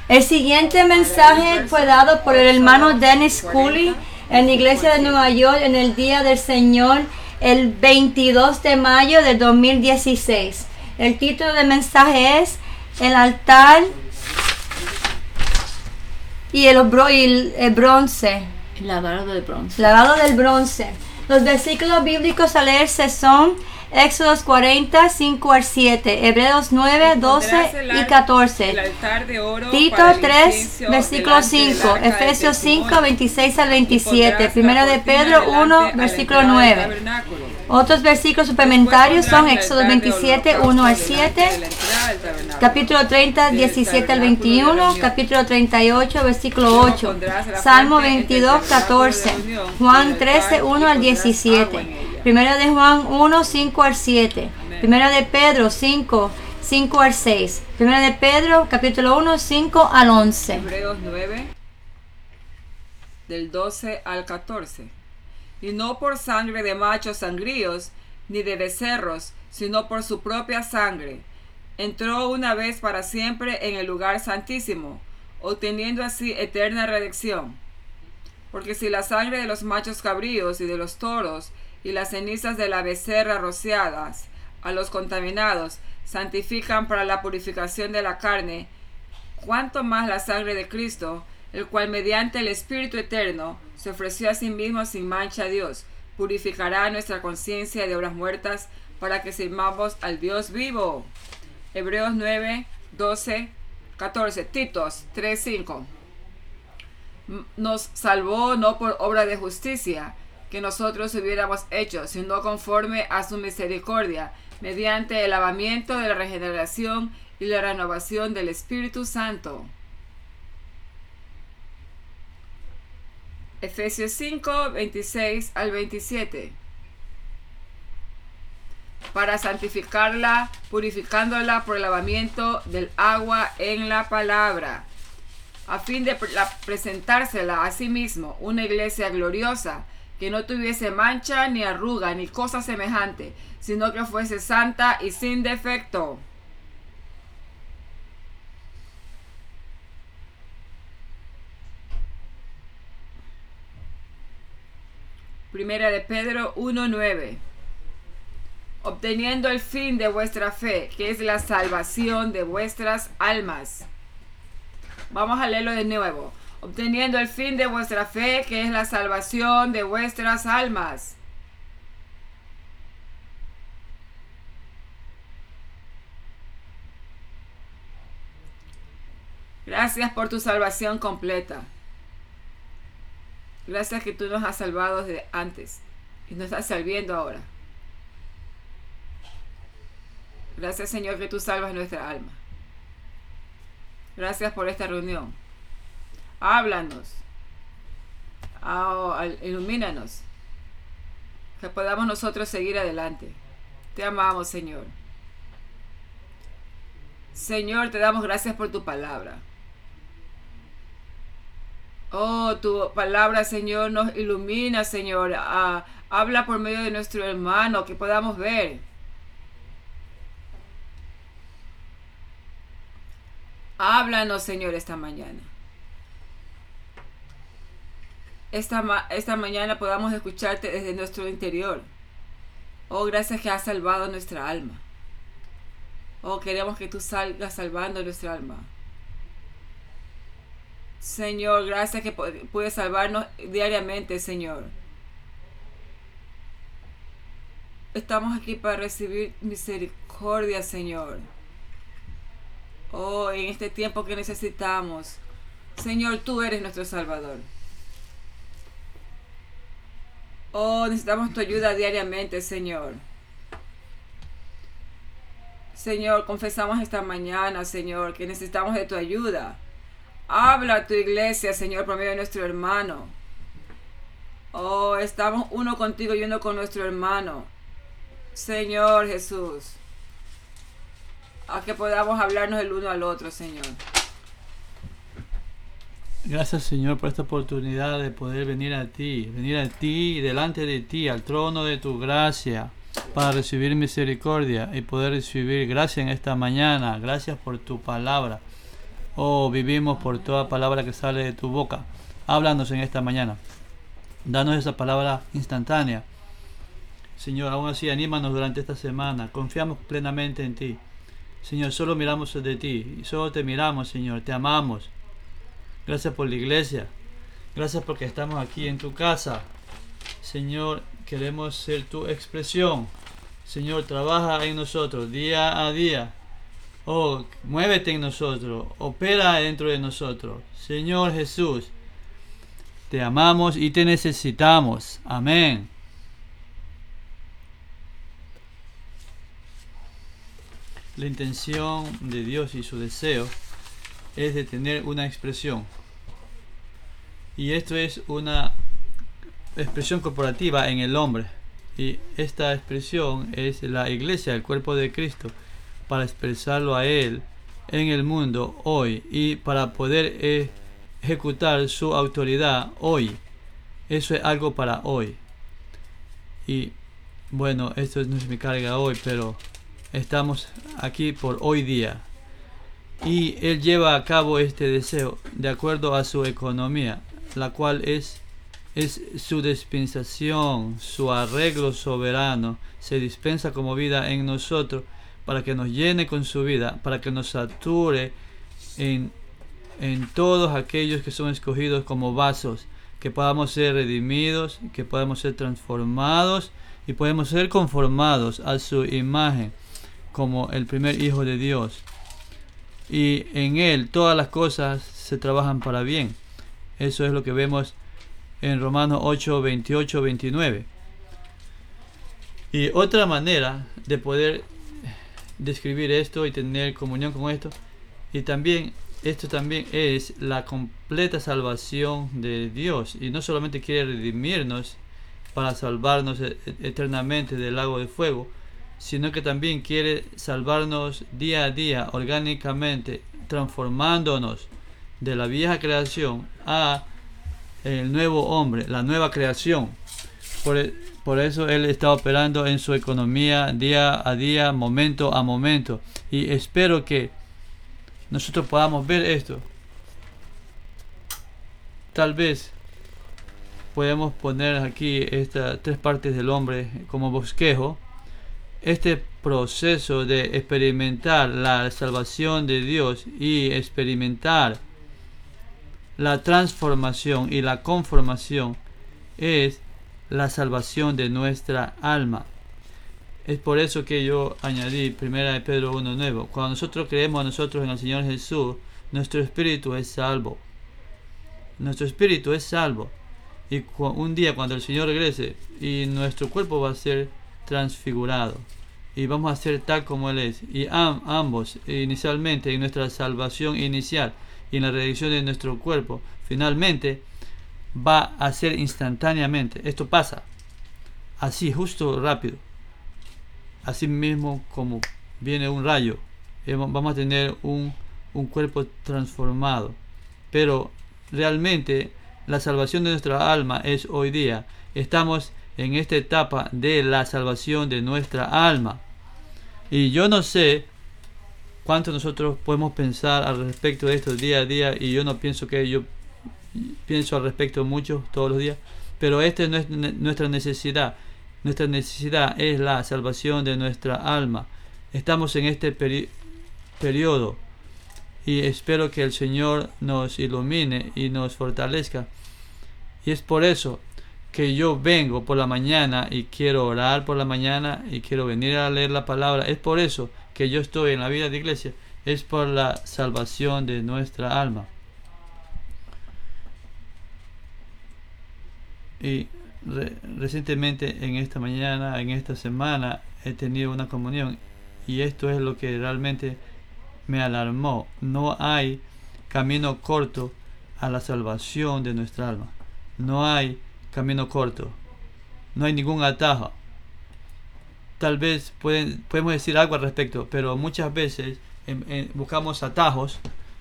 El siguiente mensaje fue dado por el hermano Dennis Cooley en la iglesia de Nueva York en el Día del Señor, el 22 de mayo del 2016. El título del mensaje es El altar y el bronce. Lavado del bronce. Lavado del bronce. Los versículos bíblicos a leerse son Éxodos 40, 5 al 7, Hebreos 9, 12 y 14, Tito 3, versículo 5, Efesios 5, 26 al 27, Primera de Pedro 1, versículo 9. Otros versículos suplementarios son Éxodo 27, 1 al 7, capítulo 30, 17 al 21, capítulo 38, versículo 8, Salmo 22, 14, Juan 13, 1 al 17, Primera de Juan 1, 5 al 7, Primera de Pedro 5, 5 al 6, Primera de Pedro capítulo 1, 5 al 11. Hebreos 9, del 12 al 14. Y no por sangre de machos sangríos, ni de becerros, sino por su propia sangre. Entró una vez para siempre en el lugar santísimo, obteniendo así eterna redención. Porque si la sangre de los machos cabríos y de los toros, y las cenizas de la becerra rociadas a los contaminados santifican para la purificación de la carne, cuánto más la sangre de Cristo, el cual mediante el Espíritu eterno se ofreció a sí mismo sin mancha a Dios, purificará nuestra conciencia de obras muertas para que sirvamos al Dios vivo. Hebreos 9, 12, 14, Titos 3, 5. Nos salvó no por obra de justicia que nosotros hubiéramos hecho, sino conforme a su misericordia, mediante el lavamiento de la regeneración y la renovación del Espíritu Santo. Efesios 5, 26 al 27. Para santificarla, purificándola por el lavamiento del agua en la palabra, a fin de presentársela a sí mismo una iglesia gloriosa, que no tuviese mancha, ni arruga, ni cosa semejante, sino que fuese santa y sin defecto. Primera de Pedro 1:9. Obteniendo el fin de vuestra fe, que es la salvación de vuestras almas. Vamos a leerlo de nuevo. Obteniendo el fin de vuestra fe, que es la salvación de vuestras almas. Gracias por tu salvación completa. Gracias que tú nos has salvado desde antes y nos estás salvando ahora. Gracias, Señor, que tú salvas nuestra alma. Gracias por esta reunión. Háblanos, ilumínanos, que podamos nosotros seguir adelante. Te amamos, Señor. Señor, te damos gracias por tu palabra. Oh, tu palabra, Señor, nos ilumina, Señor. Habla por medio de nuestro hermano, que podamos ver. Háblanos, Señor, esta mañana. Esta mañana podamos escucharte desde nuestro interior. Oh, gracias que has salvado nuestra alma. Oh, queremos que tú salgas salvando nuestra alma. Señor, gracias que puedes salvarnos diariamente, Señor. Estamos aquí para recibir misericordia, Señor. Oh, en este tiempo que necesitamos. Señor, tú eres nuestro Salvador. Oh, necesitamos tu ayuda diariamente, Señor. Señor, confesamos esta mañana, Señor, que necesitamos de tu ayuda. Habla a tu iglesia, Señor, por medio de nuestro hermano. Oh, estamos uno contigo y uno con nuestro hermano. Señor Jesús. A que podamos hablarnos el uno al otro, Señor. Gracias, Señor, por esta oportunidad de poder venir a ti y delante de ti, al trono de tu gracia, para recibir misericordia y poder recibir gracia en esta mañana. Gracias por tu palabra. Oh, vivimos por toda palabra que sale de tu boca. Háblanos en esta mañana. Danos esa palabra instantánea. Señor, aún así, anímanos durante esta semana. Confiamos plenamente en ti. Señor, solo miramos de ti. Y solo te miramos, Señor. Te amamos. Gracias por la iglesia. Gracias porque estamos aquí en tu casa. Señor, queremos ser tu expresión. Señor, trabaja en nosotros día a día. Oh, muévete en nosotros. Opera dentro de nosotros. Señor Jesús, te amamos y te necesitamos. Amén. La intención de Dios y su deseo es de tener una expresión. Y esto es una expresión corporativa en el hombre. Y esta expresión es la iglesia, el cuerpo de Cristo, para expresarlo a Él en el mundo hoy y para poder ejecutar su autoridad hoy. Eso es algo para hoy. Y bueno, esto no es mi carga hoy, pero estamos aquí por hoy día. Y Él lleva a cabo este deseo de acuerdo a su economía, la cual es su dispensación, su arreglo soberano. Se dispensa como vida en nosotros para que nos llene con su vida, para que nos sature en todos aquellos que son escogidos como vasos, que podamos ser redimidos, que podamos ser transformados y podemos ser conformados a su imagen como el primer Hijo de Dios. Y en Él todas las cosas se trabajan para bien. Eso es lo que vemos en Romanos 8, 28, 29. Y otra manera de poder describir esto y tener comunión con esto, y también esto también es la completa salvación de Dios. Y no solamente quiere redimirnos para salvarnos eternamente del lago de fuego, sino que también quiere salvarnos día a día, orgánicamente, transformándonos de la vieja creación a el nuevo hombre, la nueva creación. Por eso Él está operando en su economía día a día, momento a momento. Y espero que nosotros podamos ver esto. Tal vez podemos poner aquí estas tres partes del hombre como bosquejo. Este proceso de experimentar la salvación de Dios y experimentar la transformación y la conformación es la salvación de nuestra alma. Es por eso que yo añadí 1 Pedro 1:9. Cuando nosotros creemos nosotros en el Señor Jesús, nuestro espíritu es salvo. Nuestro espíritu es salvo. Y un día cuando el Señor regrese, y nuestro cuerpo va a ser transfigurado. Y vamos a ser tal como Él es. Y ambos, inicialmente en nuestra salvación inicial y en la redención de nuestro cuerpo, finalmente va a ser instantáneamente. Esto pasa así, justo, rápido. Así mismo como viene un rayo. Vamos a tener un cuerpo transformado. Pero realmente la salvación de nuestra alma es hoy día. Estamos en esta etapa de la salvación de nuestra alma. Y yo no sé cuánto nosotros podemos pensar al respecto de esto día a día. Y yo no pienso que yo pienso al respecto mucho todos los días. Pero esta no es nuestra necesidad. Nuestra necesidad es la salvación de nuestra alma. Estamos en este periodo. Y espero que el Señor nos ilumine y nos fortalezca. Y es por eso que yo vengo por la mañana y quiero orar por la mañana y quiero venir a leer la palabra. Es por eso que yo estoy en la vida de iglesia. Es por la salvación de nuestra alma. Y recientemente en esta mañana, en esta semana, he tenido una comunión. Y esto es lo que realmente me alarmó. No hay camino corto a la salvación de nuestra alma. No hay camino corto. No hay ningún atajo. Tal vez podemos decir algo al respecto, pero muchas veces buscamos atajos.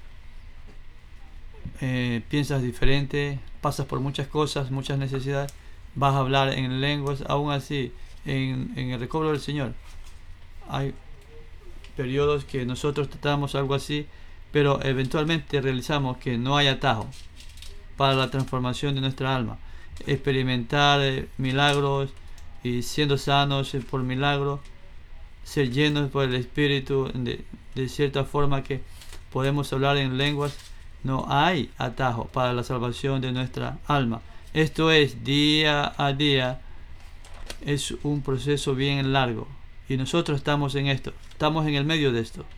Piensas diferente, pasas por muchas cosas, muchas necesidades, vas a hablar en lenguas. Aún así, en el recobro del Señor hay periodos que nosotros tratamos algo así, pero eventualmente realizamos que no hay atajo para la transformación de nuestra alma. Experimentar milagros y siendo sanos por milagro, ser llenos por el Espíritu de cierta forma que podemos hablar en lenguas, no hay atajo para la salvación de nuestra alma. Esto es día a día, es un proceso bien largo y nosotros estamos en esto, estamos en el medio de esto.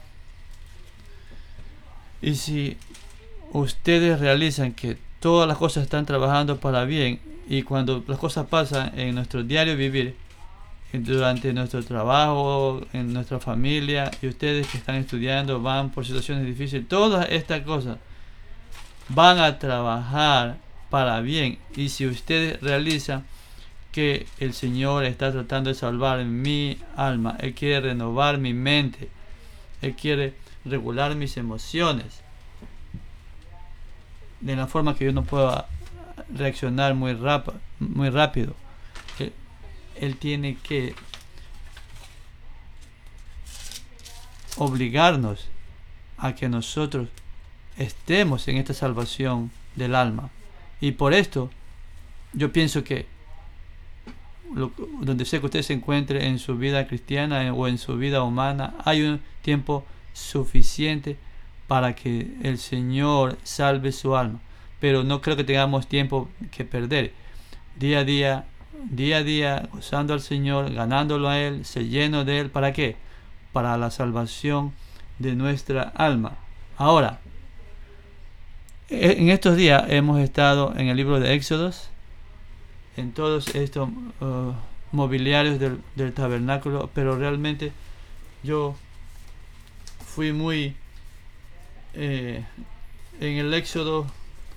Y si ustedes realizan que todas las cosas están trabajando para bien, y cuando las cosas pasan en nuestro diario vivir, durante nuestro trabajo, en nuestra familia, y ustedes que están estudiando van por situaciones difíciles, todas estas cosas van a trabajar para bien. Y si ustedes realizan que el Señor está tratando de salvar mi alma, Él quiere renovar mi mente, Él quiere regular mis emociones de la forma que yo no pueda reaccionar muy rápido. Él tiene que obligarnos a que nosotros estemos en esta salvación del alma. Y por esto yo pienso que donde sea que usted se encuentre en su vida cristiana o en su vida humana, hay un tiempo suficiente para que el Señor salve su alma. Pero no creo que tengamos tiempo que perder. Día a día, gozando al Señor, ganándolo a Él, ser lleno de Él. ¿Para qué? Para la salvación de nuestra alma. Ahora, en estos días hemos estado en el libro de Éxodos, en todos estos mobiliarios del tabernáculo, pero realmente yo fui muy en el Éxodo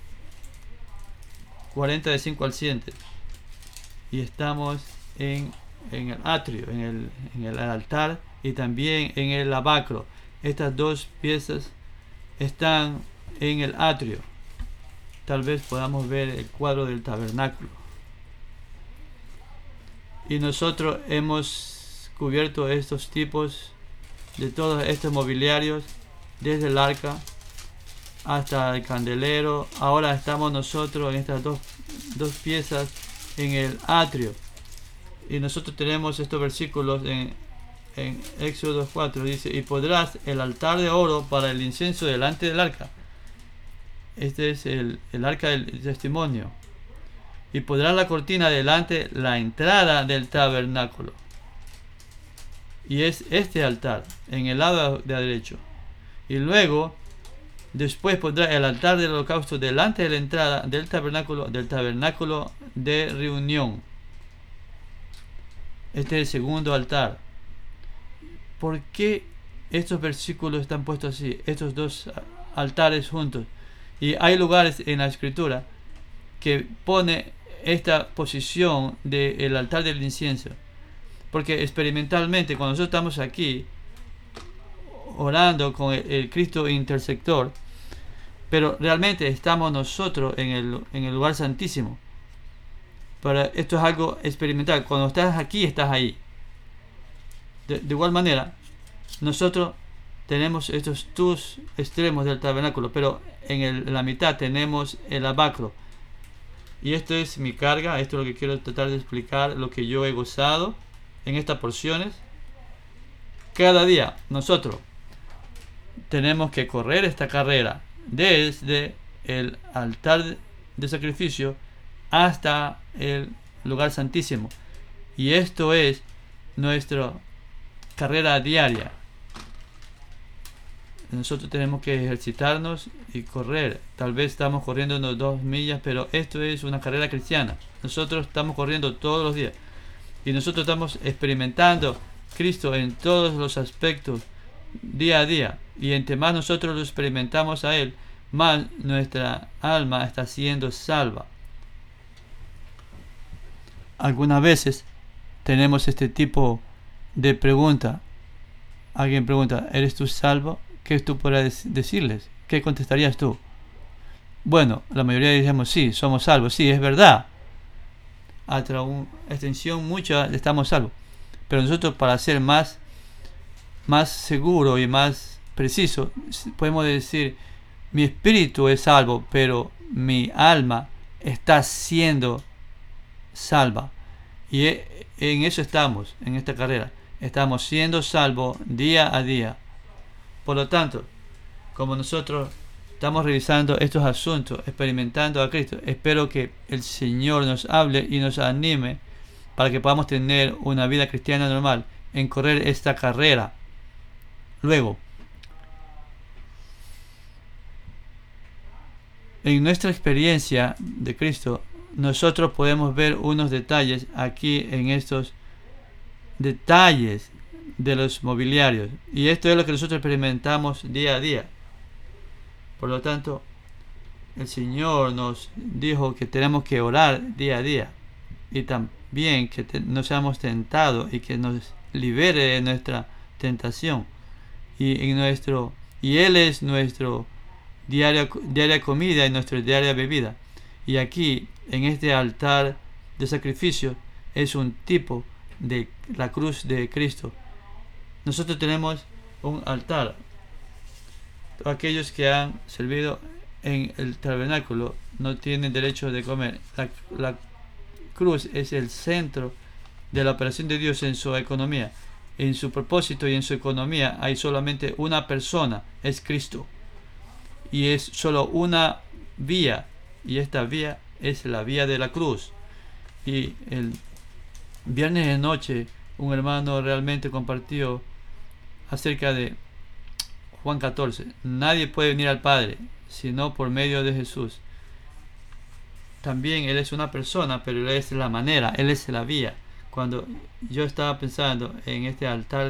40 de 5 al 7, y estamos en el atrio, en el altar, y también en el lavacro. Estas dos piezas están en el atrio. Tal vez podamos ver el cuadro del tabernáculo. Y nosotros hemos cubierto estos tipos de todos estos mobiliarios, desde el arca hasta el candelero. Ahora estamos nosotros en estas dos piezas en el atrio. Y nosotros tenemos estos versículos en Éxodo 4. Dice: y podrás el altar de oro para el incienso delante del arca. Este es el arca del testimonio. Y podrás la cortina delante la entrada del tabernáculo. Y es este altar en el lado de derecho. Y luego, después pondrá el altar del holocausto delante de la entrada del tabernáculo de reunión. Este es el segundo altar. ¿Por qué estos versículos están puestos así? Estos dos altares juntos. Y hay lugares en la escritura que pone esta posición del altar del incienso. Porque experimentalmente, cuando nosotros estamos aquí orando con el Cristo intersector, pero realmente estamos nosotros en el lugar santísimo. Pero esto es algo experimental. Cuando estás aquí, estás ahí. De igual manera, nosotros tenemos estos dos extremos del tabernáculo, pero en la mitad tenemos el lavacro. Y esto es mi carga, esto es lo que quiero tratar de explicar, lo que yo he gozado en estas porciones. Cada día nosotros tenemos que correr esta carrera desde el altar de sacrificio hasta el lugar santísimo. Y esto es nuestra carrera diaria. Nosotros tenemos que ejercitarnos y correr. Tal vez estamos corriendo unos 2 millas, pero esto es una carrera cristiana. Nosotros estamos corriendo todos los días. Y nosotros estamos experimentando Cristo en todos los aspectos, día a día. Y entre más nosotros lo experimentamos a Él, más nuestra alma está siendo salva. Algunas veces tenemos este tipo de pregunta. Alguien pregunta: ¿eres tú salvo? ¿Qué tú podrías decirles? ¿Qué contestarías tú? Bueno, la mayoría decimos: sí, somos salvos. Sí, es verdad. Hasta una extensión mucha estamos salvos. Pero nosotros, para ser más seguro y más preciso, podemos decir, mi espíritu es salvo, pero mi alma está siendo salva. Y en eso estamos, en esta carrera. Estamos siendo salvos día a día. Por lo tanto, como nosotros estamos revisando estos asuntos, experimentando a Cristo, espero que el Señor nos hable y nos anime para que podamos tener una vida cristiana normal en correr esta carrera. Luego, en nuestra experiencia de Cristo, nosotros podemos ver unos detalles aquí en estos detalles de los mobiliarios. Y esto es lo que nosotros experimentamos día a día. Por lo tanto, el Señor nos dijo que tenemos que orar día a día. Y también que no seamos tentados y que nos libere de nuestra tentación. Y Él es nuestro diaria comida y nuestra diaria bebida. Y aquí, en este altar de sacrificio, es un tipo de la cruz de Cristo. Nosotros tenemos un altar. Aquellos que han servido en el tabernáculo no tienen derecho de comer. La cruz es el centro de la operación de Dios en su economía. En su propósito y en su economía hay solamente una persona, es Cristo. Y es solo una vía. Y esta vía es la vía de la cruz. Y el viernes de noche un hermano realmente compartió acerca de Juan 14. Nadie puede venir al Padre sino por medio de Jesús. También Él es una persona, pero Él es la manera, Él es la vía. Cuando yo estaba pensando en este altar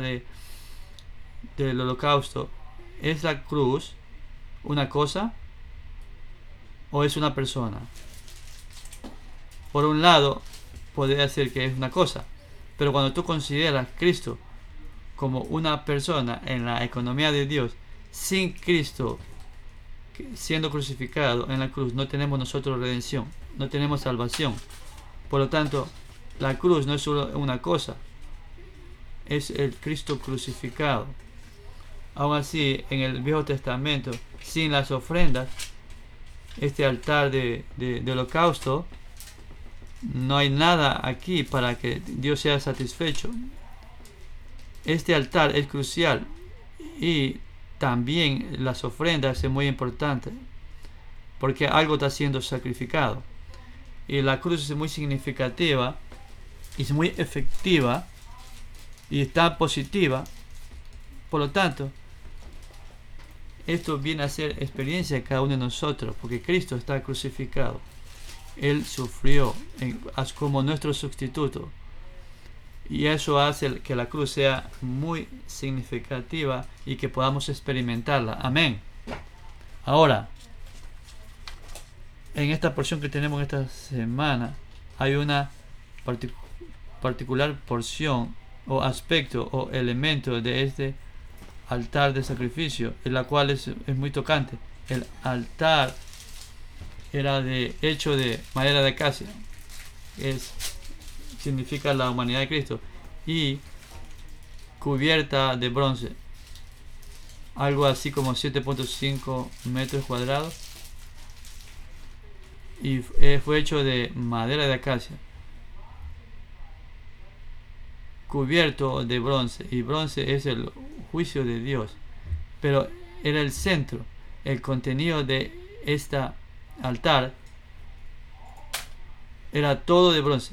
del holocausto, ¿es la cruz una cosa o es una persona? Por un lado, podría decir que es una cosa, pero cuando tú consideras a Cristo como una persona en la economía de Dios, sin Cristo siendo crucificado en la cruz, no tenemos nosotros redención, no tenemos salvación. Por lo tanto, la cruz no es solo una cosa, es el Cristo crucificado. Aún así, en el Viejo Testamento, sin las ofrendas, este altar de holocausto, no hay nada aquí para que Dios sea satisfecho. Este altar es crucial y también las ofrendas es muy importante porque algo está siendo sacrificado. Y la cruz es muy significativa y es muy efectiva y está positiva. Por lo tanto, esto viene a ser experiencia de cada uno de nosotros, porque Cristo está crucificado. Él sufrió como nuestro sustituto. Y eso hace que la cruz sea muy significativa y que podamos experimentarla. Amén. Ahora, en esta porción que tenemos esta semana, hay una particular porción o aspecto o elemento de este altar de sacrificio, en la cual es muy tocante. El altar era hecho de madera de acacia, significa la humanidad de Cristo, y cubierta de bronce, algo así como 7.5 metros cuadrados, y fue hecho de madera de acacia, cubierto de bronce, y bronce es el juicio de Dios, pero era el centro, el contenido de este altar era todo de bronce,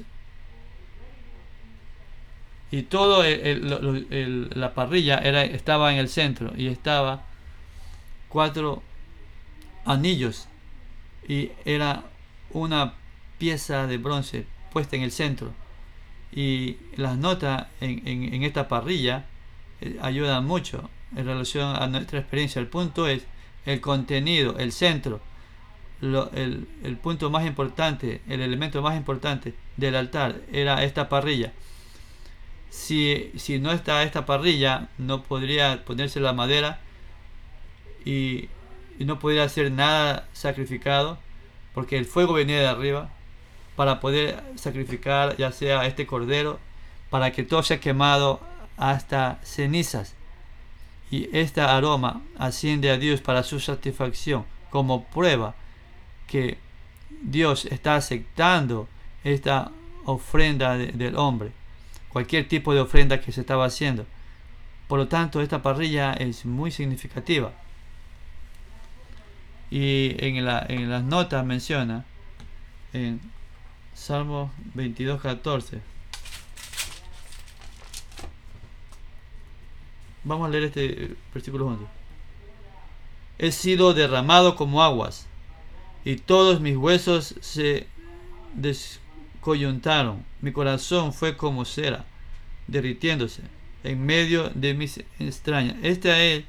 y todo la parrilla estaba en el centro, y estaba 4 anillos, y era una pieza de bronce puesta en el centro. Y las notas en esta parrilla ayudan mucho en relación a nuestra experiencia. El punto es el contenido, el centro, el punto más importante, el elemento más importante del altar era esta parrilla. Si no está esta parrilla, no podría ponerse la madera y no podría hacer nada sacrificado, porque el fuego venía de arriba para poder sacrificar ya sea este cordero, para que todo sea quemado hasta cenizas. y este aroma asciende a Dios para su satisfacción, como prueba que Dios está aceptando esta ofrenda del hombre, cualquier tipo de ofrenda que se estaba haciendo. Por lo tanto, esta parrilla es muy significativa. Y en las notas menciona en Salmo 22:14. Vamos a leer este versículo juntos. He sido derramado como aguas, y todos mis huesos se descoyuntaron. Mi corazón fue como cera, derritiéndose en medio de mis entrañas. Este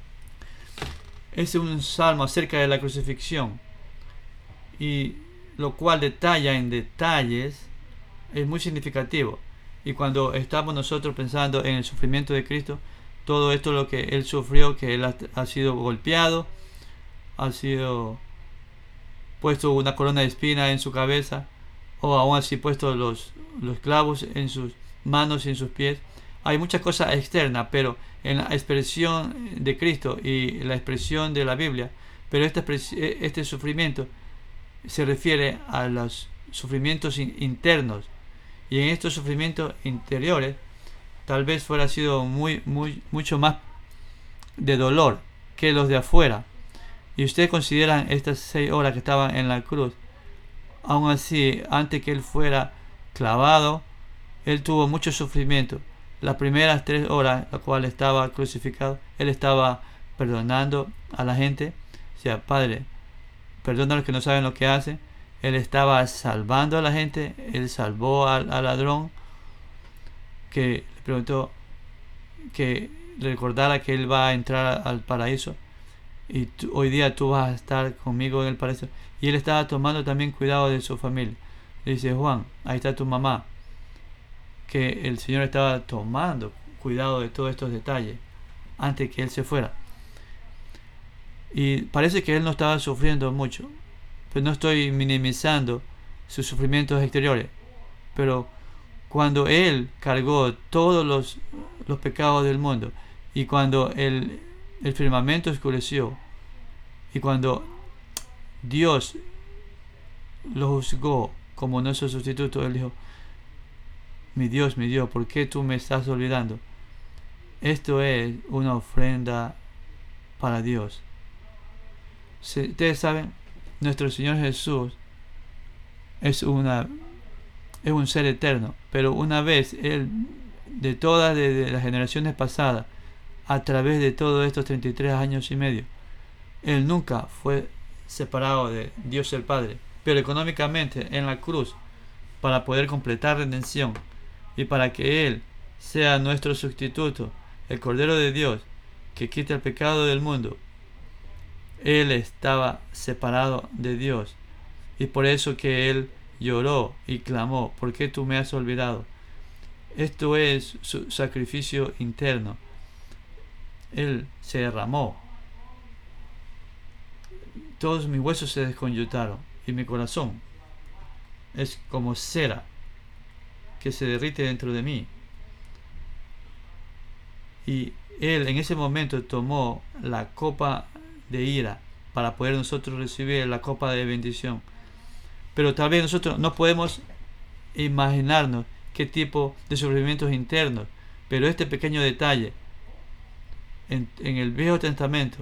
es un salmo acerca de la crucifixión, y lo cual detalla en detalles, es muy significativo. Y cuando estamos nosotros pensando en el sufrimiento de Cristo, todo esto lo que Él sufrió, que Él ha sido golpeado, ha sido puesto una corona de espina en su cabeza, o aún así puesto los clavos en sus manos y en sus pies. Hay muchas cosas externas, pero en la expresión de Cristo y la expresión de la Biblia, pero este sufrimiento se refiere a los sufrimientos internos, y en estos sufrimientos interiores tal vez fuera sido mucho más de dolor que los de afuera. Y ustedes consideran estas 6 horas que estaban en la cruz, aún así, antes que Él fuera clavado, Él tuvo mucho sufrimiento. Las primeras 3 horas, la cual estaba crucificado, Él estaba perdonando a la gente. O sea, Padre, perdona a los que no saben lo que hacen. Él estaba salvando a la gente. Él salvó al ladrón que le preguntó que recordara que Él va a entrar al paraíso, y hoy día tú vas a estar conmigo en el paraíso. Y Él estaba tomando también cuidado de su familia. Le dice: Juan, ahí está tu mamá. Que el Señor estaba tomando cuidado de todos estos detalles antes que Él se fuera. Y parece que Él no estaba sufriendo mucho, pero no estoy minimizando sus sufrimientos exteriores. Pero cuando Él cargó todos los pecados del mundo, y cuando el firmamento oscureció, y cuando Dios lo juzgó como nuestro sustituto, Él dijo: mi Dios, ¿por qué tú me estás olvidando? Esto es una ofrenda para Dios. Ustedes saben, nuestro Señor Jesús es un ser eterno, pero una vez Él, de todas de las generaciones pasadas, a través de todos estos 33 años y medio, Él nunca fue separado de Dios el Padre, pero económicamente en la cruz, para poder completar redención y para que Él sea nuestro sustituto, el Cordero de Dios que quita el pecado del mundo, Él estaba separado de Dios, y por eso que Él lloró y clamó: ¿por qué tú me has olvidado? Esto es su sacrificio interno. Él se derramó. Todos mis huesos se desconyuntaron, y mi corazón es como cera que se derrite dentro de mí. Y Él en ese momento tomó la copa de ira para poder nosotros recibir la copa de bendición. Pero tal vez nosotros no podemos imaginarnos qué tipo de sufrimientos internos, pero este pequeño detalle en el Viejo Testamento,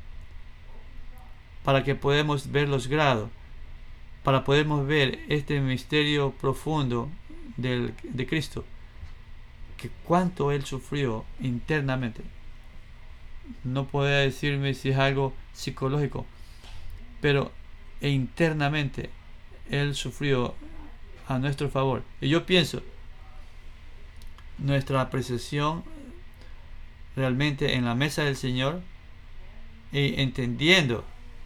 para que podamos ver los grados, para podermos ver este misterio profundo de Cristo, que cuánto Él sufrió internamente. No puedo decirme si es algo psicológico, pero internamente Él sufrió a nuestro favor. Y yo pienso, nuestra apreciación realmente en la mesa del Señor, y entendiendo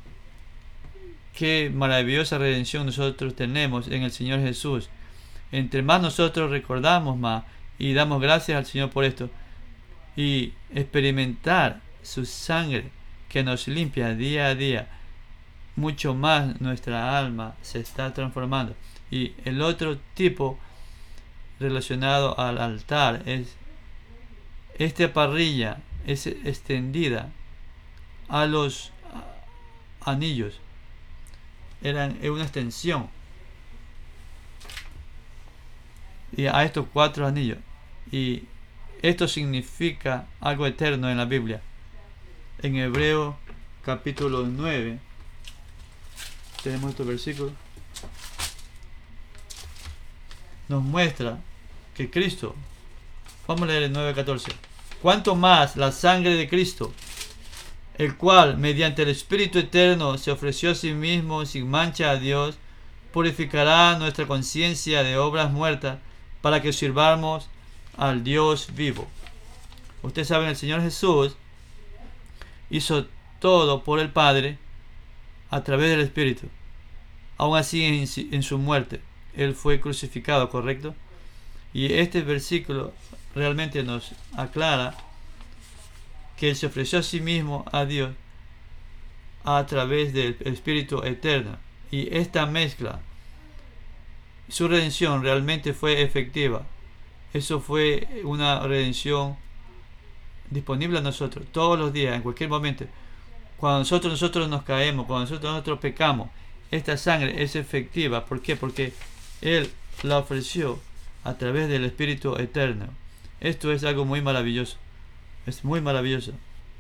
qué maravillosa redención nosotros tenemos en el Señor Jesús, entre más nosotros recordamos más y damos gracias al Señor por esto, y experimentar su sangre que nos limpia día a día, mucho más nuestra alma se está transformando. Y el otro tipo relacionado al altar es esta parrilla es extendida a los anillos. Eran una extensión. Y a estos 4 anillos. Y esto significa algo eterno en la Biblia. En Hebreo capítulo 9 tenemos estos versículos. Nos muestra que Cristo, vamos a leer el 9:14. Cuanto más la sangre de Cristo, el cual mediante el Espíritu Eterno se ofreció a sí mismo sin mancha a Dios, purificará nuestra conciencia de obras muertas para que sirvamos al Dios vivo. Ustedes saben, el Señor Jesús hizo todo por el Padre a través del Espíritu. Aún así, en su muerte, Él fue crucificado, ¿correcto? Y este versículo realmente nos aclara que Él se ofreció a sí mismo a Dios a través del Espíritu Eterno. Y esta mezcla, su redención realmente fue efectiva. Eso fue una redención disponible a nosotros todos los días, en cualquier momento. Cuando nosotros nos caemos, cuando nosotros pecamos, esta sangre es efectiva. ¿Por qué? Porque Él la ofreció a través del Espíritu Eterno. Esto es algo muy maravilloso. Es muy maravilloso.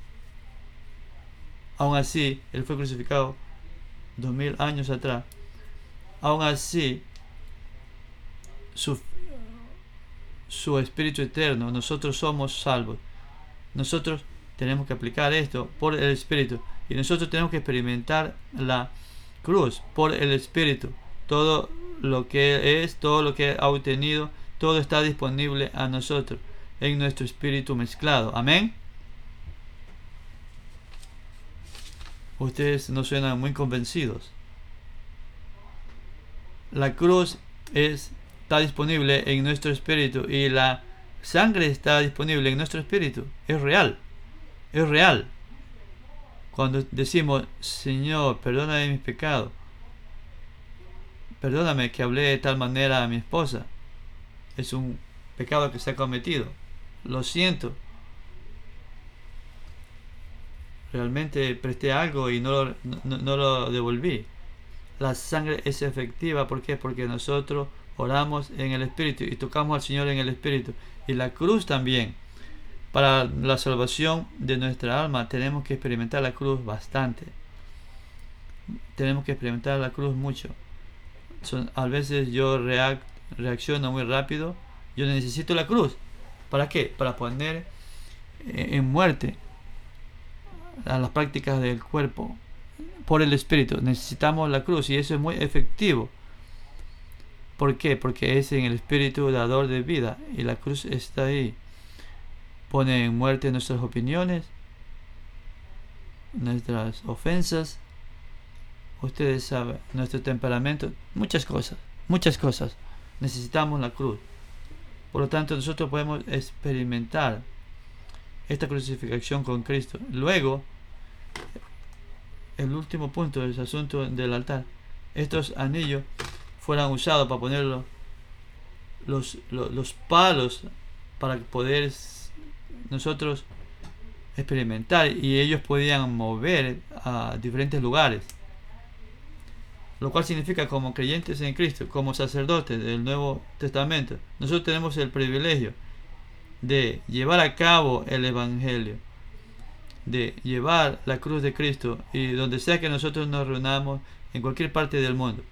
Aún así, Él fue crucificado 2000 años atrás. Aún así, su Espíritu Eterno, nosotros somos salvos. Nosotros tenemos que aplicar esto por el Espíritu. Y nosotros tenemos que experimentar la cruz por el Espíritu. Todo lo que es, todo lo que ha obtenido, todo está disponible a nosotros en nuestro espíritu mezclado. Amén. Ustedes no suenan muy convencidos. La cruz está disponible en nuestro espíritu y la sangre está disponible en nuestro espíritu. Es real. Es real. Cuando decimos, Señor, perdóname mis pecados. Perdóname que hablé de tal manera a mi esposa. Es un pecado que se ha cometido. Lo siento. Realmente presté algo y no lo devolví. La sangre es efectiva. ¿Por qué? Porque nosotros oramos en el Espíritu y tocamos al Señor en el Espíritu. Y la cruz también. Para la salvación de nuestra alma tenemos que experimentar la cruz bastante. Tenemos que experimentar la cruz mucho. A veces yo reacciono muy rápido. Yo necesito la cruz. ¿Para qué? Para poner en muerte a las prácticas del cuerpo por el Espíritu. Necesitamos la cruz y eso es muy efectivo. ¿Por qué? Porque es en el Espíritu dador de vida y la cruz está ahí. Pone en muerte nuestras opiniones, nuestras ofensas, ustedes saben, nuestro temperamento, muchas cosas. Necesitamos la cruz. Por lo tanto, nosotros podemos experimentar esta crucifixión con Cristo. Luego, el último punto es el asunto del altar. Estos anillos fueron usados para poner los palos para poder nosotros experimentar, y ellos podían mover a diferentes lugares, lo cual significa, como creyentes en Cristo, como sacerdotes del Nuevo Testamento, nosotros tenemos el privilegio de llevar a cabo el Evangelio, de llevar la cruz de Cristo, y donde sea que nosotros nos reunamos, en cualquier parte del mundo.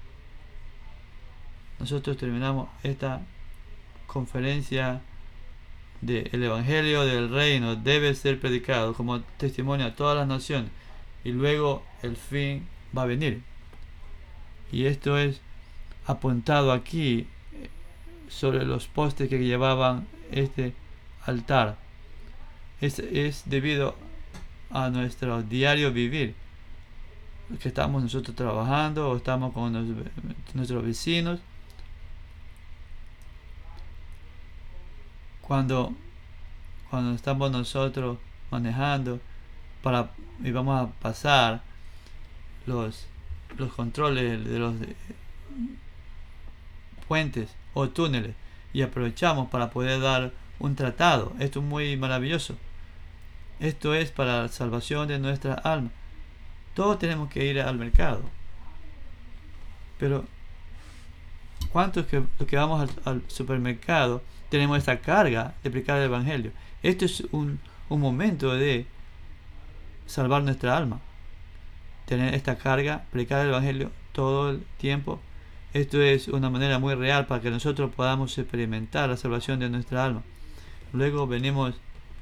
Nosotros terminamos esta conferencia del Evangelio del Reino debe ser predicado como testimonio a todas las naciones, y luego el fin va a venir. Y esto es apuntado aquí sobre los postes que llevaban este altar. Es debido a nuestro diario vivir, que estamos nosotros trabajando o estamos con nuestros vecinos. Cuando estamos nosotros manejando y vamos a pasar los controles de los puentes o túneles y aprovechamos para poder dar un tratado. Esto es muy maravilloso. Esto es para la salvación de nuestra alma. Todos tenemos que ir al mercado. Pero ¿cuántos que los que vamos al supermercado tenemos esta carga de predicar el Evangelio? Esto es un momento de salvar nuestra alma. Tener esta carga, predicar el Evangelio todo el tiempo. Esto es una manera muy real para que nosotros podamos experimentar la salvación de nuestra alma. Luego venimos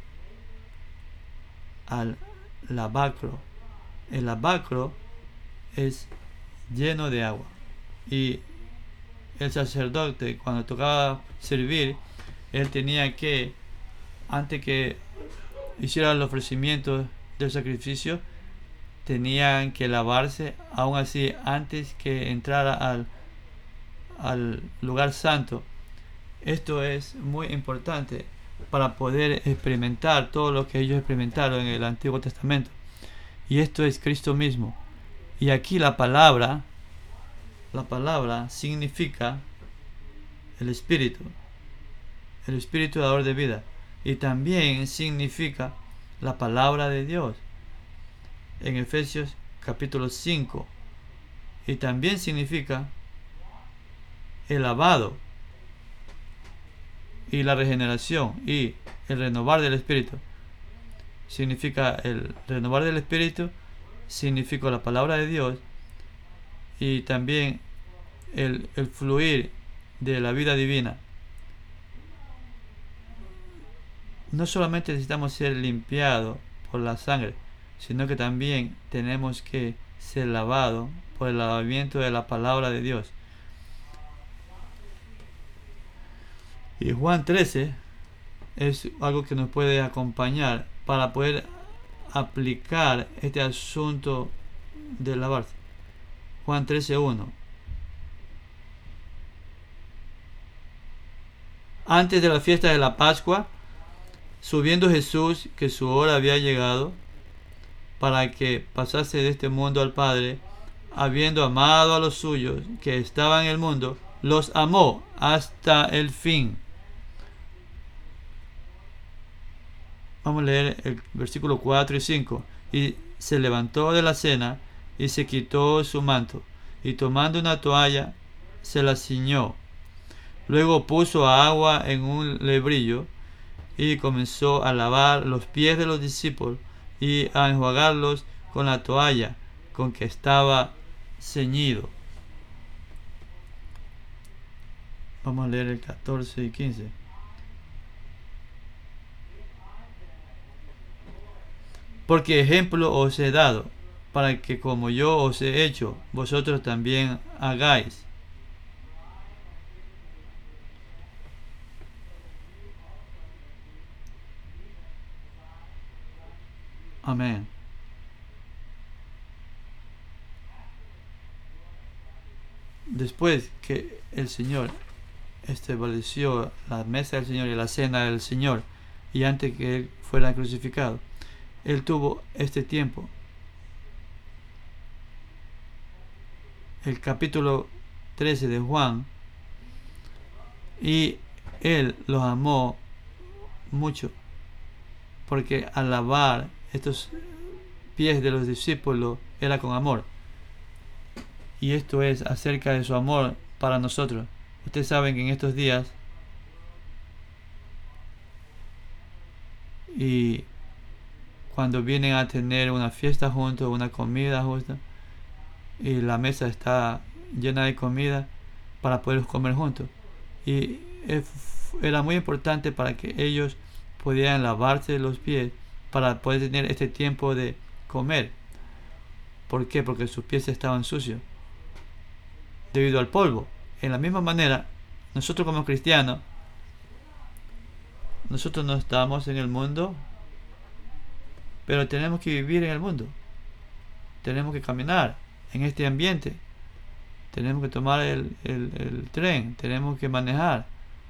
al lavacro. El lavacro es lleno de agua. Y el sacerdote, cuando tocaba servir, él tenía que, antes que hiciera el ofrecimiento del sacrificio, tenían que lavarse, aún así, antes que entrara al lugar santo. Esto es muy importante para poder experimentar todo lo que ellos experimentaron en el Antiguo Testamento. Y esto es Cristo mismo. Y aquí la palabra significa el Espíritu dador de vida. Y también significa la palabra de Dios en Efesios capítulo 5. Y también significa el lavado y la regeneración y el renovar del Espíritu. Significa el renovar del Espíritu, significa la palabra de Dios y también el fluir de la vida divina. No solamente necesitamos ser limpiados por la sangre, sino que también tenemos que ser lavados por el lavamiento de la palabra de Dios. Y Juan 13 es algo que nos puede acompañar para poder aplicar este asunto de lavarse. Juan 13:1. Antes de la fiesta de la Pascua, subiendo Jesús, que su hora había llegado, para que pasase de este mundo al Padre, habiendo amado a los suyos que estaban en el mundo, los amó hasta el fin. Vamos a leer el versículo 4 y 5. Y se levantó de la cena y se quitó su manto, y tomando una toalla se la ciñó. Luego puso agua en un lebrillo y comenzó a lavar los pies de los discípulos y a enjuagarlos con la toalla con que estaba ceñido. Vamos a leer el 14 y 15. Porque ejemplo os he dado, para que como yo os he hecho, vosotros también hagáis. Amén. Después que el Señor estableció la mesa del Señor y la cena del Señor, y antes que Él fuera crucificado, Él tuvo este tiempo. El capítulo 13 de Juan, y Él los amó mucho, porque al lavar estos pies de los discípulos era con amor. Y esto es acerca de su amor para nosotros. Ustedes saben que en estos días y cuando vienen a tener una fiesta juntos, una comida juntos, y la mesa está llena de comida para poder comer juntos, y era muy importante para que ellos pudieran lavarse los pies para poder tener este tiempo de comer. ¿Por qué? Porque sus pies estaban sucios debido al polvo. En la misma manera, nosotros como cristianos, nosotros no estamos en el mundo, pero tenemos que vivir en el mundo. Tenemos que caminar en este ambiente. Tenemos que tomar el tren. Tenemos que manejar.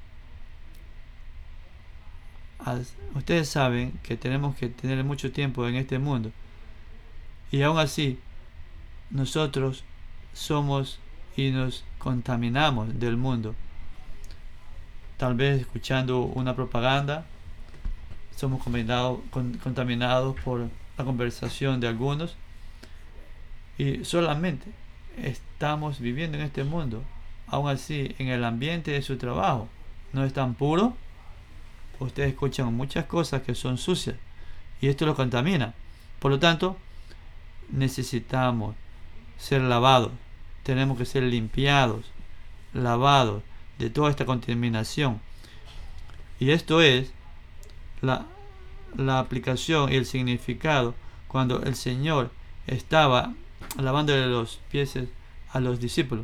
Ustedes saben que tenemos que tener mucho tiempo en este mundo. Y aún así, nosotros somos y nos contaminamos del mundo. Tal vez escuchando una propaganda somos contaminados por la conversación de algunos, y solamente estamos viviendo en este mundo. Aún así, en el ambiente de su trabajo no es tan puro. Ustedes escuchan muchas cosas que son sucias y esto lo contamina. Por lo tanto, necesitamos ser lavados. Tenemos que ser limpiados, lavados de toda esta contaminación. Y esto es la aplicación y el significado cuando el Señor estaba lavándole los pies a los discípulos.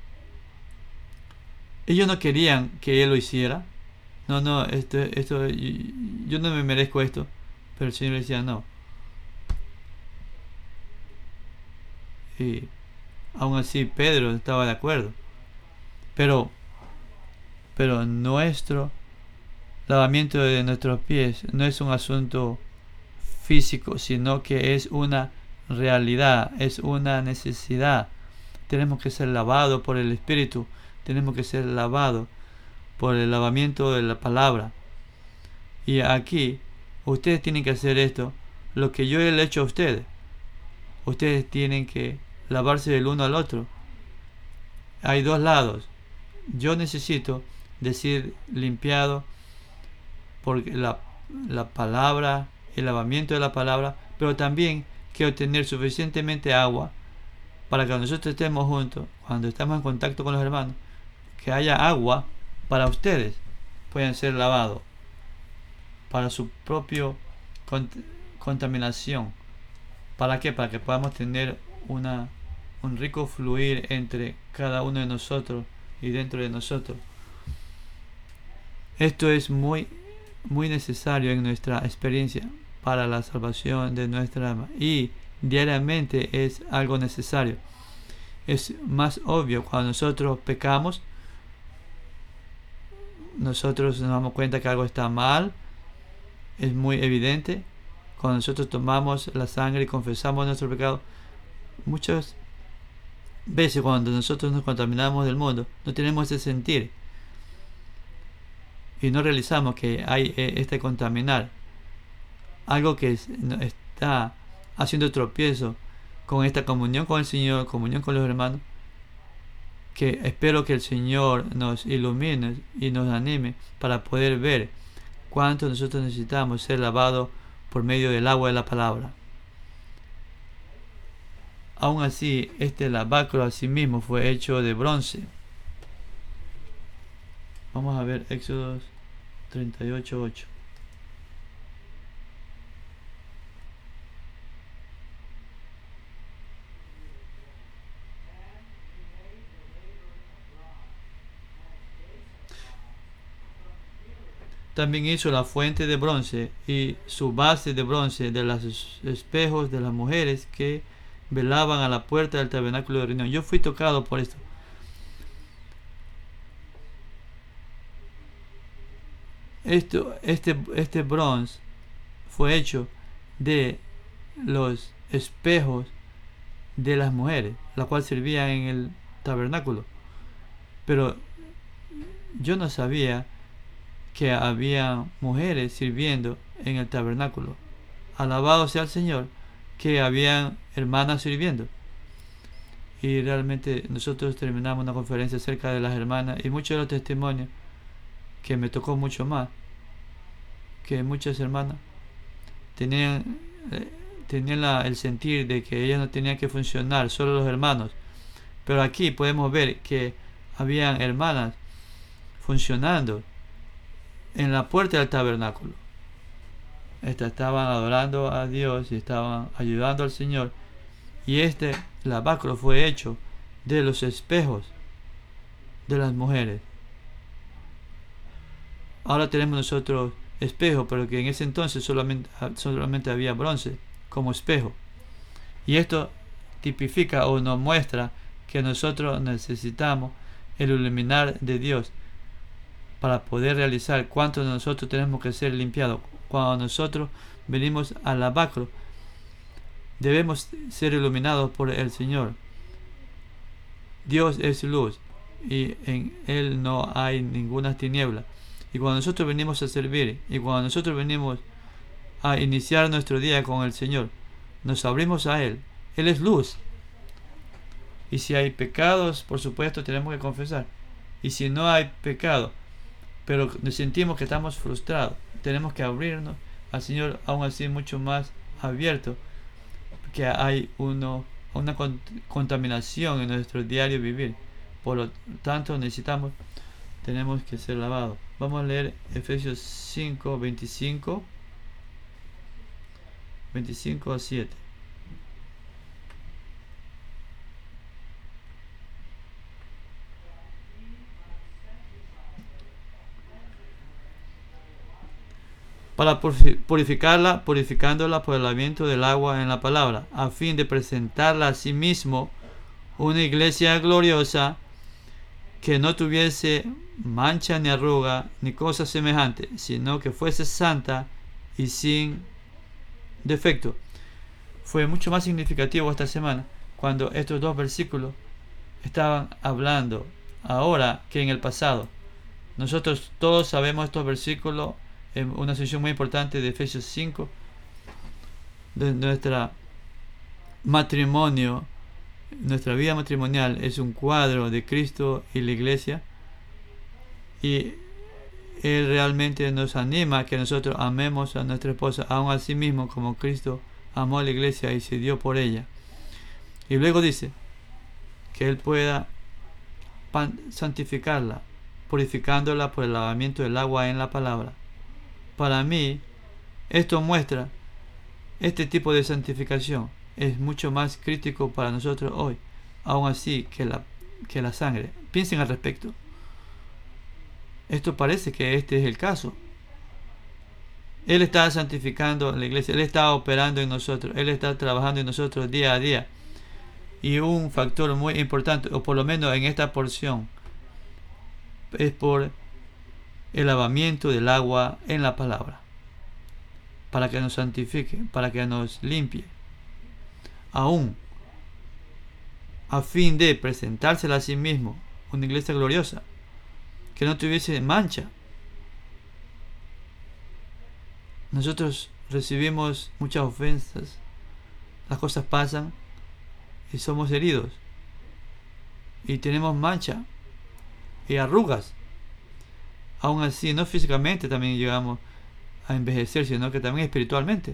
Ellos no querían que Él lo hiciera. No, esto, yo no me merezco esto. Pero el Señor decía no. Y aún así Pedro estaba de acuerdo. Pero nuestro lavamiento de nuestros pies no es un asunto físico, sino que es una realidad, es una necesidad. Tenemos que ser lavados por el Espíritu, tenemos que ser lavados por el lavamiento de la palabra. Y aquí ustedes tienen que hacer esto, lo que yo he hecho a ustedes. Ustedes tienen que lavarse del uno al otro. Hay dos lados. Yo necesito decir limpiado por la palabra, el lavamiento de la palabra, pero también quiero tener suficientemente agua para que cuando nosotros estemos juntos, cuando estamos en contacto con los hermanos, que haya agua para ustedes, puedan ser lavados para su propia contaminación. ¿Para qué? Para que podamos tener un rico fluir entre cada uno de nosotros y dentro de nosotros. Esto es muy necesario en nuestra experiencia para la salvación de nuestra alma, y diariamente es algo necesario. Es más obvio cuando nosotros pecamos, nosotros nos damos cuenta que algo está mal, es muy evidente. Cuando nosotros tomamos la sangre y confesamos nuestro pecado, muchas veces cuando nosotros nos contaminamos del mundo, no tenemos ese sentir y no realizamos que hay este contaminar, algo que está haciendo tropiezo con esta comunión con el Señor, comunión con los hermanos, que espero que el Señor nos ilumine y nos anime para poder ver cuánto nosotros necesitamos ser lavados por medio del agua de la palabra. Aún así, este lavacro asimismo fue hecho de bronce. Vamos a ver Éxodo 38:8. También hizo la fuente de bronce y su base de bronce de los espejos de las mujeres que velaban a la puerta del tabernáculo de reunión. Yo fui tocado por esto. Este bronce fue hecho de los espejos de las mujeres, la cual servían en el tabernáculo. Pero yo no sabía que había mujeres sirviendo en el tabernáculo. Alabado sea el Señor, que habían hermanas sirviendo. Y realmente nosotros terminamos una conferencia acerca de las hermanas, y muchos de los testimonios que me tocó mucho más, que muchas hermanas tenían el sentir de que ellas no tenían que funcionar, solo los hermanos. Pero aquí podemos ver que habían hermanas funcionando en la puerta del tabernáculo. Estaban adorando a Dios y estaban ayudando al Señor. Y este lavacro fue hecho de los espejos de las mujeres. Ahora tenemos nosotros espejos, pero que en ese entonces solamente había bronce como espejo. Y esto tipifica o nos muestra que nosotros necesitamos el iluminar de Dios para poder realizar cuánto nosotros tenemos que ser limpiados. Cuando nosotros venimos al lavacro, debemos ser iluminados por el Señor. Dios es luz y en Él no hay ninguna tiniebla. Y cuando nosotros venimos a servir, y cuando nosotros venimos a iniciar nuestro día con el Señor. Nos abrimos a Él. Él es luz. Y si hay pecados, por supuesto, tenemos que confesar. Y si no hay pecado, pero nos sentimos que estamos frustrados, tenemos que abrirnos al Señor, aún así mucho más abierto, que hay una contaminación en nuestro diario vivir. Por lo tanto, tenemos que ser lavados. Vamos a leer Efesios 5, 25 a 7. Para purificándola por el lavamiento del agua en la palabra, a fin de presentarla a sí mismo una iglesia gloriosa, que no tuviese mancha ni arruga ni cosa semejante, sino que fuese santa y sin defecto. Fue mucho más significativo esta semana cuando estos dos versículos estaban hablando ahora que en el pasado. Nosotros todos sabemos estos versículos en una sección muy importante de Efesios 5, de nuestro matrimonio. Nuestra vida matrimonial es un cuadro de Cristo y la iglesia, y Él realmente nos anima a que nosotros amemos a nuestra esposa aún así mismo como Cristo amó a la iglesia y se dio por ella. Y luego dice que Él pueda santificarla, purificándola por el lavamiento del agua en la palabra. Para mí, esto muestra este tipo de santificación es mucho más crítico para nosotros hoy, aún así que la sangre. Piensen al respecto. Esto parece que este es el caso. Él está santificando a la iglesia, Él está operando en nosotros, Él está trabajando en nosotros día a día. Y un factor muy importante, o por lo menos en esta porción, es por el lavamiento del agua en la palabra, para que nos santifique, para que nos limpie, aún a fin de presentársela a sí mismo una iglesia gloriosa, que no tuviese mancha. Nosotros recibimos muchas ofensas, las cosas pasan y somos heridos y tenemos mancha y arrugas. Aún así, no físicamente también llegamos a envejecer, sino que también espiritualmente.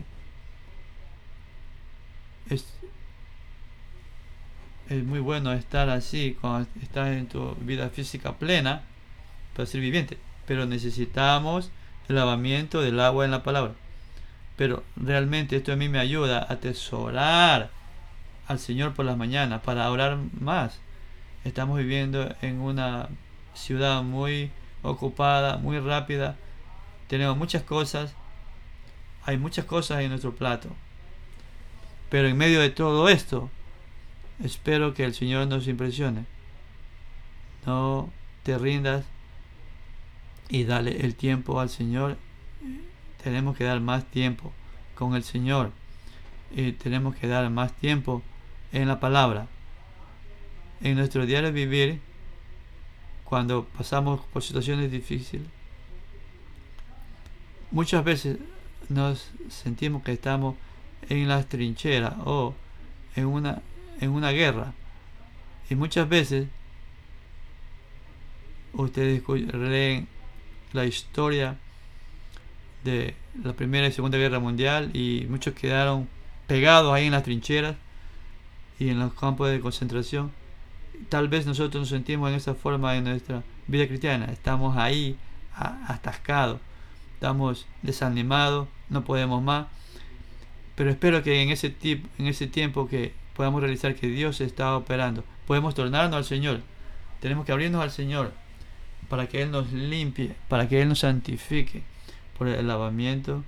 Es muy bueno estar así cuando estás en tu vida física plena para ser viviente, pero necesitamos el lavamiento del agua en la palabra. Pero realmente esto a mí me ayuda a atesorar al Señor por las mañanas, para orar más. Estamos viviendo en una ciudad muy ocupada, muy rápida, tenemos muchas cosas, hay muchas cosas en nuestro plato, pero en medio de todo esto espero que el Señor nos impresione. No te rindas y dale el tiempo al Señor. Tenemos que dar más tiempo con el Señor y tenemos que dar más tiempo en la palabra. En nuestro diario vivir, cuando pasamos por situaciones difíciles, muchas veces nos sentimos que estamos en las trincheras o en una guerra, y muchas veces ustedes leen la historia de la Primera y Segunda Guerra Mundial y muchos quedaron pegados ahí en las trincheras y en los campos de concentración. Tal vez nosotros nos sentimos en esa forma en nuestra vida cristiana. Estamos ahí atascados, estamos desanimados, no podemos más. Pero espero que en ese tiempo que podamos realizar que Dios está operando, podemos tornarnos al Señor. Tenemos que abrirnos al Señor para que Él nos limpie, para que Él nos santifique por el lavamiento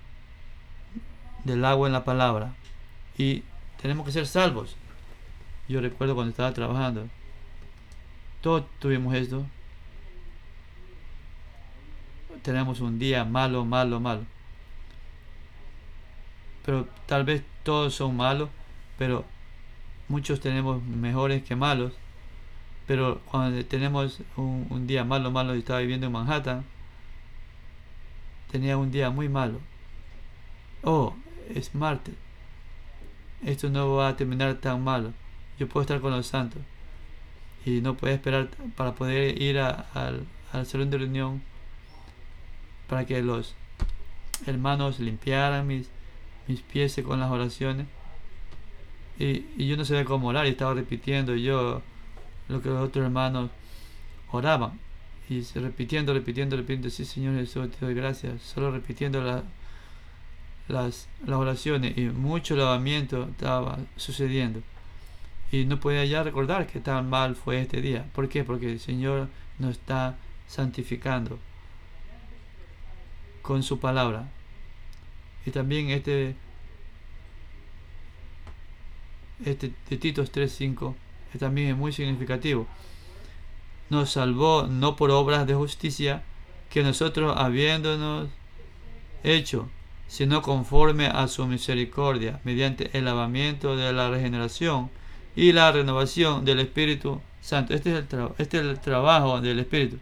del agua en la palabra. Y tenemos que ser salvos. Yo recuerdo cuando estaba trabajando, todos tuvimos esto. Tenemos un día malo. Pero tal vez todos son malos, pero muchos tenemos mejores que malos. Pero cuando tenemos un día malo, yo estaba viviendo en Manhattan, tenía un día muy malo. oh, es martes, esto no va a terminar tan malo, yo puedo estar con los santos, y no puedo esperar para poder ir al salón de reunión para que los hermanos limpiaran mis pies con las oraciones, y yo no sabía cómo orar, y estaba repitiendo yo lo que los otros hermanos oraban, y repitiendo, sí Señor Jesús, te doy gracias, solo repitiendo las oraciones, y mucho lavamiento estaba sucediendo, y no podía ya recordar que tan mal fue este día. ¿Por qué? Porque el Señor nos está santificando con su palabra. Y también este de Titos 3:5 también es muy significativo. Nos salvó no por obras de justicia que nosotros habiéndonos hecho, sino conforme a su misericordia, mediante el lavamiento de la regeneración y la renovación del Espíritu Santo. Este es el trabajo del Espíritu.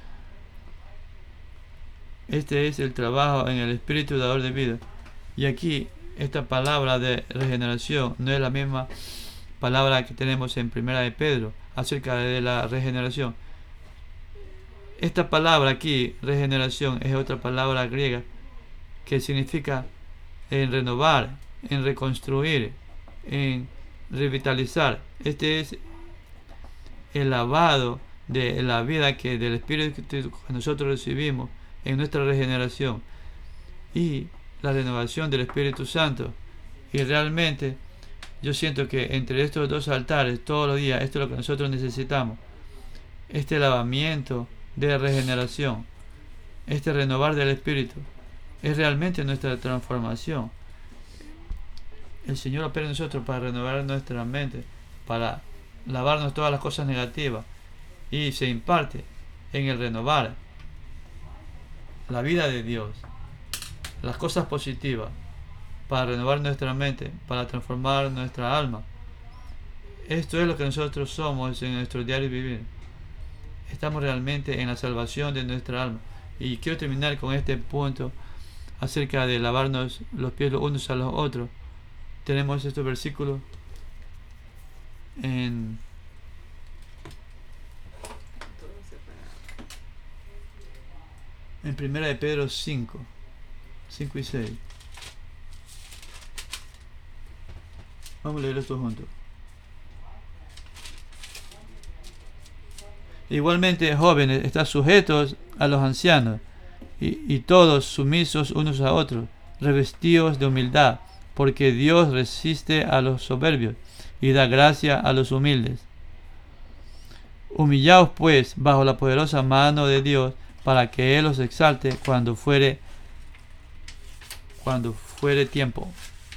Este es el trabajo en el Espíritu dador de vida. Y aquí esta palabra de regeneración no es la misma palabra que tenemos en 1 de Pedro acerca de la regeneración. Esta palabra aquí, regeneración, es otra palabra griega que significa en renovar, en reconstruir, en revitalizar. Este es el lavado de la vida del Espíritu que nosotros recibimos en nuestra regeneración y la renovación del Espíritu Santo. Y realmente yo siento que entre estos dos altares todos los días esto es lo que nosotros necesitamos, este lavamiento de regeneración, este renovar del Espíritu es realmente nuestra transformación. El Señor opera en nosotros para renovar nuestra mente, para lavarnos todas las cosas negativas, y se imparte en el renovar la vida de Dios, las cosas positivas, para renovar nuestra mente, para transformar nuestra alma. Esto es lo que nosotros somos en nuestro diario vivir. Estamos realmente en la salvación de nuestra alma. Y quiero terminar con este punto acerca de lavarnos los pies los unos a los otros. Tenemos estos versículos en Primera de Pedro 5 y 6. Vamos a leer esto juntos. Igualmente, jóvenes, están sujetos a los ancianos, y todos sumisos unos a otros, revestidos de humildad, porque Dios resiste a los soberbios y da gracia a los humildes. Humillaos pues bajo la poderosa mano de Dios, para que Él os exalte cuando fuere tiempo.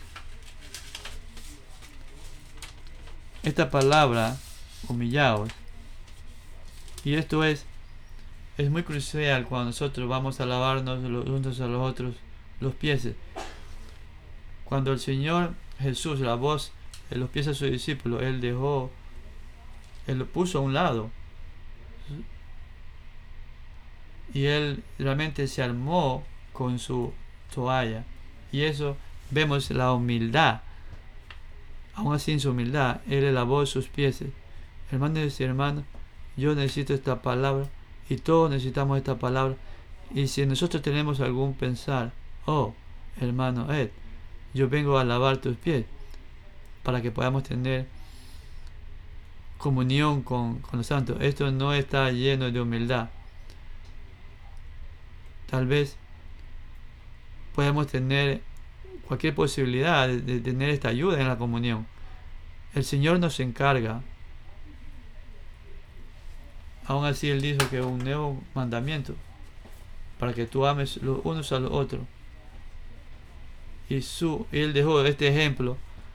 Esta palabra, humillaos, y esto es muy crucial cuando nosotros vamos a lavarnos los unos a los otros los pies. Cuando el Señor Jesús lavó los pies a sus discípulos, Él lo puso a un lado, y Él realmente se armó con su toalla, y eso vemos la humildad. Aún así, en su humildad, Él le lavó sus pies. Hermanos y hermanas, yo necesito esta palabra, y todos necesitamos esta palabra. Y si nosotros tenemos algún pensar, oh, hermano Ed, yo vengo a lavar tus pies, para que podamos tener comunión con los santos. Esto no está lleno de humildad. Tal vez podemos tener cualquier posibilidad de tener esta ayuda en la comunión. El Señor nos encarga. Aún así, Él dijo que un nuevo mandamiento, para que tú ames los unos a los otros. Y Él dejó este ejemplo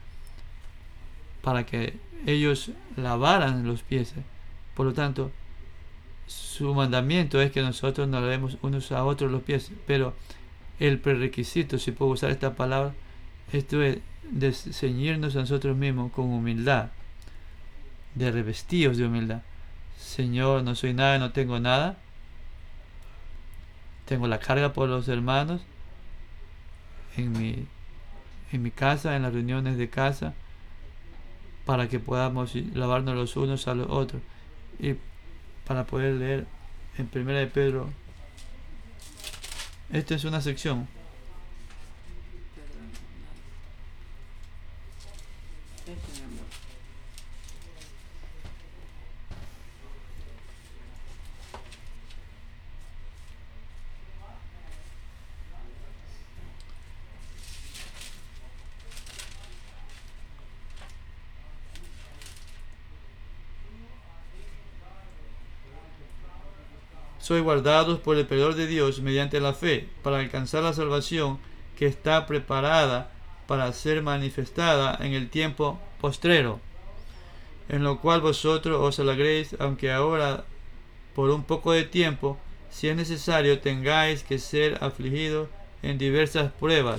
para que ellos lavaran los pies. Por lo tanto, su mandamiento es que nosotros nos lavemos unos a otros los pies. Pero el prerequisito, si puedo usar esta palabra, esto es de ceñirnos a nosotros mismos con humildad, de revestidos de humildad. Señor, no soy nada, no tengo nada, tengo la carga por los hermanos, en mi casa, en las reuniones de casa, para que podamos lavarnos los unos a los otros, y para poder leer en 1 de Pedro. Esta es una sección. Sois guardados por el perdón de Dios mediante la fe, para alcanzar la salvación que está preparada para ser manifestada en el tiempo postrero, en lo cual vosotros os alegréis, aunque ahora por un poco de tiempo, si es necesario, tengáis que ser afligidos en diversas pruebas,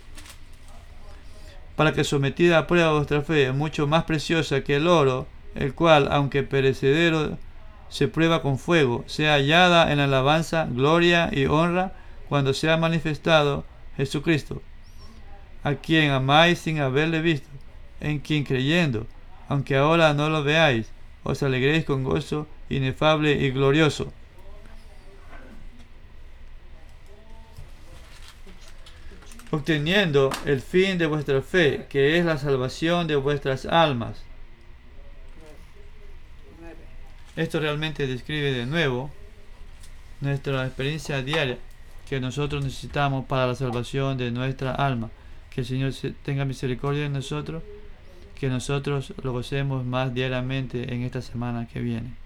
para que sometida a prueba vuestra fe, mucho más preciosa que el oro, el cual, aunque perecedero, se prueba con fuego, sea hallada en alabanza, gloria y honra cuando sea manifestado Jesucristo, a quien amáis sin haberle visto, en quien creyendo, aunque ahora no lo veáis, os alegréis con gozo inefable y glorioso. Obteniendo el fin de vuestra fe, que es la salvación de vuestras almas. Esto realmente describe de nuevo nuestra experiencia diaria que nosotros necesitamos para la salvación de nuestra alma. Que el Señor tenga misericordia de nosotros, que nosotros lo gocemos más diariamente en esta semana que viene.